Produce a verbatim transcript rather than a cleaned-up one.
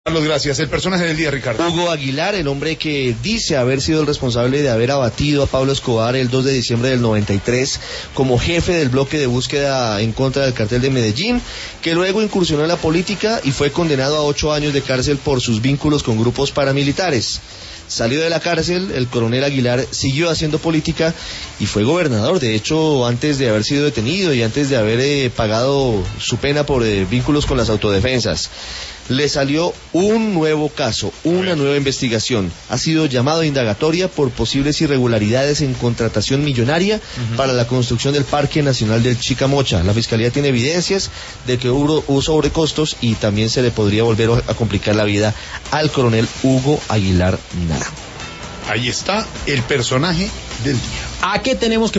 Carlos, gracias. El personaje del día, Ricardo. Hugo Aguilar, el hombre que dice haber sido el responsable de haber abatido a Pablo Escobar el dos de diciembre del noventa y tres como jefe del bloque de búsqueda en contra del cartel de Medellín, que luego incursionó en la política y fue condenado a ocho años de cárcel por sus vínculos con grupos paramilitares. Salió de la cárcel, el coronel Aguilar siguió haciendo política y fue gobernador, de hecho, antes de haber sido detenido y antes de haber eh, pagado su pena por eh, vínculos con las autodefensas. Le salió un nuevo caso, una nueva investigación. Ha sido llamado a indagatoria por posibles irregularidades en contratación millonaria uh-huh. para la construcción del Parque Nacional del Chicamocha. La Fiscalía tiene evidencias de que hubo, hubo sobrecostos y también se le podría volver a complicar la vida al coronel Hugo Aguilar Naranjo. Ahí está el personaje del día. ¿A qué tenemos que